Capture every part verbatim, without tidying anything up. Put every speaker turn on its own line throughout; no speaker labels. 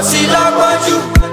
sí lágbájú.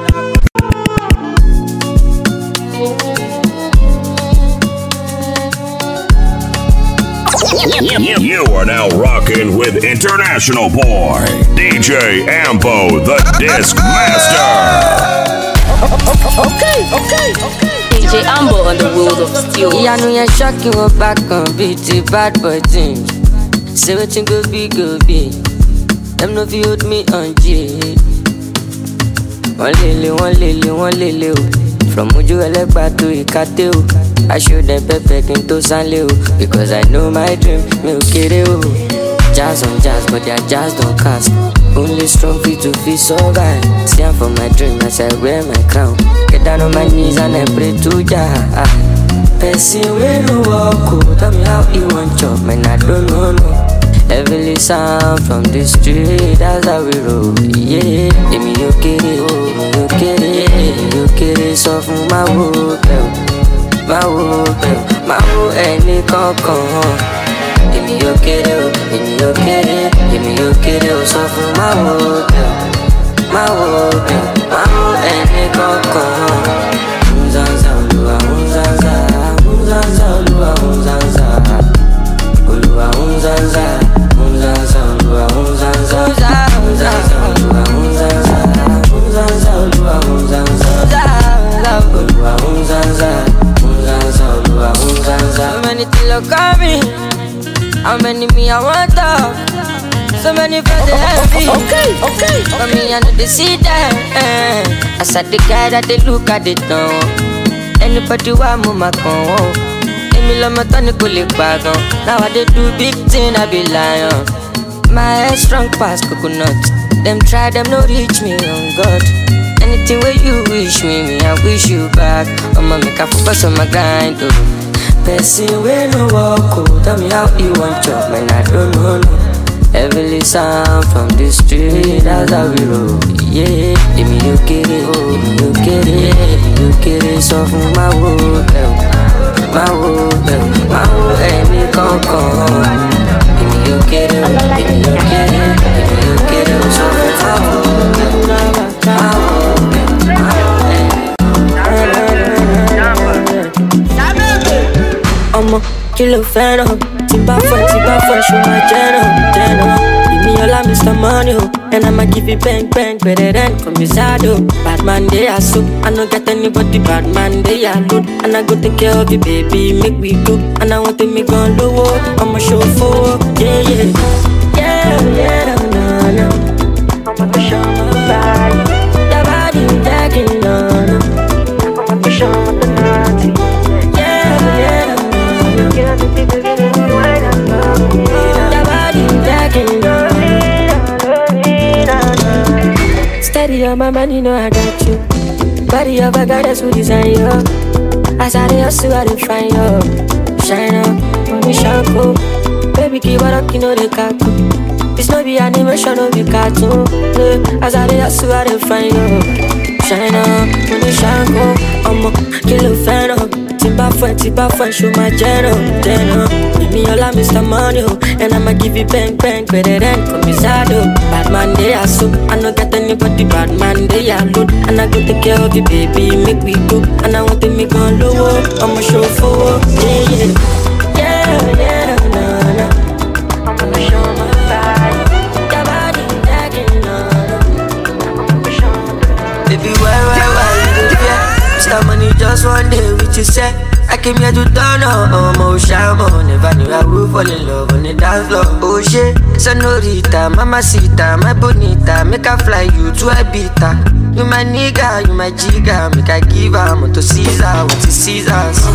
You are now rocking with international boy, D J Ambo, the Disc Master.
Okay, okay, okay.
D J Ambo on the wheels of steel.
Yeah, no, you're shocking, we're back on beat, the bad boy thing. Say what you go be, go be. Them no fi hold me on G. One lily, one lily, one lily. From Uju Elekba to Ikate. I show them Pepe into Sanleo. Because I know my dream, me ukere o. Jazz on jazz, but their jazz don't cast. Only strong feet to feel so bad. See I'm for my dream as I wear my crown. Get down on my knees and I pray to Jah. Person when you walk, tell me how you want chop, man I don't know no. Heavily sound from the street, that's how we roll. Yeah, give me your kitty, oh, give me your kitty, yeah, your kitty, so from my wood, my wood, my wood, any concon. Give me your kitty, oh, give me your kitty, give me your kitty, oh, so from my wood, my wood, my wood, any concon. Unzanza, Olua, unzanza, unzanza, Olua, unzanza, Olua, unzanza. Unzanza, Olua, unzanza, unzanza, Olua, unzanza, unzanza, Olua, unzanza, Olua, unzanza, unzanza, Olua, unzanza. So many things look at me, how many me I want to. So many friends they envy. Okay, okay, for me I know they see them. I said the guy that they look at it now. Anybody want move my con. Now I do big thing, I be lion. My head strong past coconut. Them try, them no reach me on God. Anything where you wish me, me I wish you back. I'ma make a focus on my grind too. Person where no walk, oh, tell me how you want chop, man I don't know no. Heavily sound from the street, that's how we roll. Yeah, give me your kitty, oh, give me your kitty, yeah, give me your kitty, so from my wood, my wood, my wood, any concon. Give me your kitty, give me your kitty, give me your kitty, so from my wood, my wood, my wood. I'm a killer fan of Tiba for Tiba for show my channel, channel. Give me all I Mister Money, oh, and I'ma give you bang bang better than from your side, oh. Bad man they are so, I don't get anybody. Bad man they are good, and I go take care of you, baby. Make we go, and I want to make on low. I'ma show for, yeah yeah, yeah yeah, no no. I'ma go show my body, the body tagging on. I'ma go show the naughty, yeah yeah, no no. Yeah, baby, baby, why not love me? The body tagging on. Steady on my money, know I got you. Body of a goddess who design you. As I dey hustle, I dey find you. Shine up, on me shampoo. Baby, keep on rocking, know the cartoon. This no be animation, no be cartoon. As I dey hustle, I dey find you. Shine up, on me shampoo. I'm a killer fan of Tiba for Tiba for show my channel, channel. Give me all I Mister Money, oh, and I'ma give you bang bang better than Comisado. Bad man they are so, I don't get anybody. Bad man they are good, and I go take care of you, baby. Make we go, and I want to make on low. I'ma show for, yeah yeah, yeah yeah, no no. I'ma show my body, the body tagging on. I'ma show my body. Baby, why why why you do that? Mister Money just one day with you say. I came here to turn up, I'm oh, shamo. Never knew I would fall in love on the dance floor. Oh shit, senorita, mamacita, my bonita. Make I fly you to Ibiza. You my nigga, you my jigga. Make I give her to Caesar, what is Caesar's?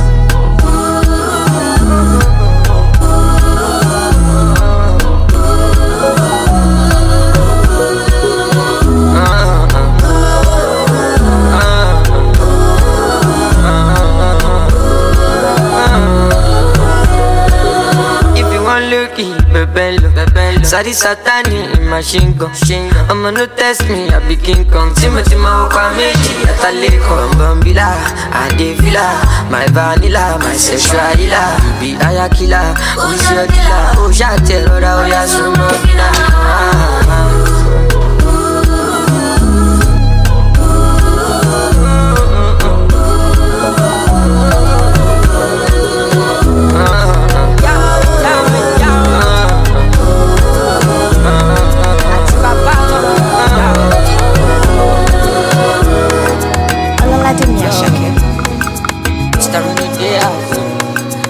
Sadi Satani in my shingo. I'ma no test me, I be King Kong. Timothy Maoka Meji, Ataleko, Bambila, Adevila, my vanilla, my sexual dealer. You be Ayakila, who's your dealer? Oh, Shatel, or Oya Sumobina.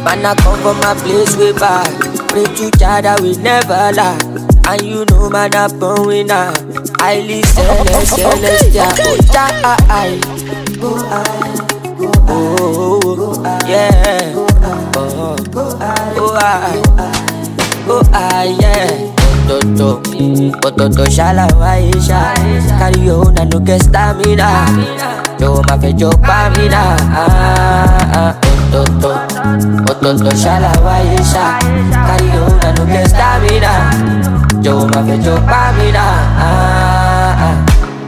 Man, I come from my place way back. Pray to Jah that we never lie. And you know man, I born winner. Highly celestial, celestial. Oh, Jah, I, oh, I, oh, yeah. Oh, oh, I, oh, I, yeah. Toto, Toto, shala, why, sha. Carry your own and no get stamina. Yo, my fe, yo, pamina. Ah, ah, Toto, Toto, shala, why, sha. Carry your own and no get stamina. Yo, my fe, yo, pamina. Ah, ah.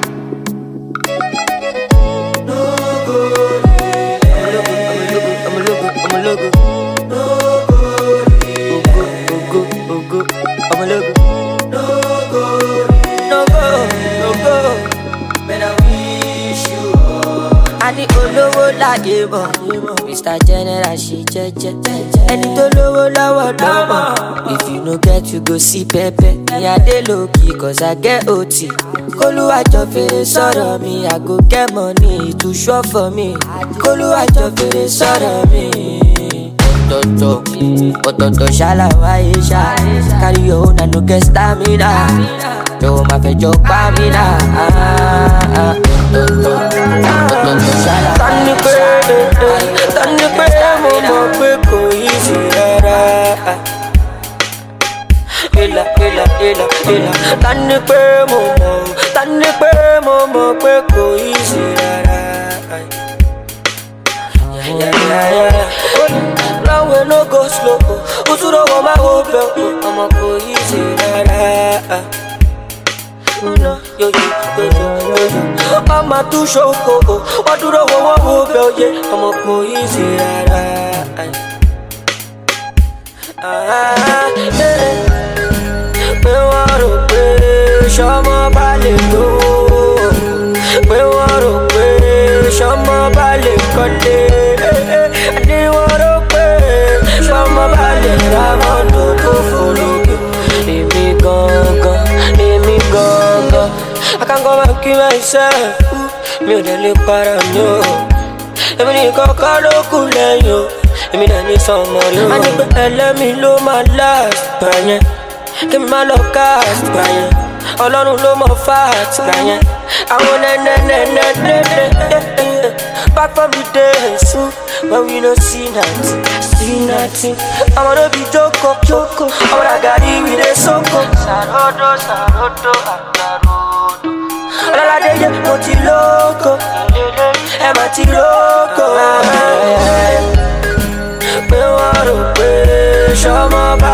Ani olówó láyé mọ̀, Mister General ṣe jẹ́jẹ́. Ẹni tó lówó lọ́wọ́ lọ́mọ. If you no get you go see pẹ́pẹ́. Ní adé lókì cause I get O T. Kólúwàjọ fèrè sọ̀rọ̀ mi, I go get money to show for me. Kólúwàjọ fèrè sọ̀rọ̀ mi. Ototo, ototo ṣálá wáyé ṣá. Carry your own and no get stamina. Yo, ma fẹ́ jọ pa mí náà. Ototo, ototo ṣálá wáyé ṣá. Tani pé mo mọ̀ pé kò easy rárá. Ela, ela, ela, ela. Tani pé mo mọ̀, tani pé mo mọ̀ pé kò easy rárá. Yeah, yeah, yeah. Now we no go slow. Usuro go my hope. I'ma go easy, rara. No, yo yo yo yo yo. I'ma do show go. Oduro go my hope. Yeah, I'ma go easy, rara. Ah, yeah. Me waro pe, shama bale do. Me waro pe, shama bale konde. Ade waro pe, shama bale ramondo to foloke. Emi gongo, emi gongo. I can't go back to myself. Mi ò dẹ̀ lè para mi o. Èmi nìkan kọ́ ló kù lẹ́yìn o. Èmi dẹ̀ ní sọmọrí o. A ní pé ẹlẹ́mi ló máa last gbà yẹn. Kí mi máa lọ cast gbà yẹn. Ọlọ́run ló mọ fat gbà yẹn. Àwọn nẹ́nẹ́nẹ́nẹ́nẹ́nẹ́. Back from the days when we no see nothing, see nothing. I'm gonna be joko, joko. I'm gonna carry with the soko. Sarodo, sarodo, sarodo. Lala deye, mo ti loco. Emma ti loco. Me waro pe, shama ba.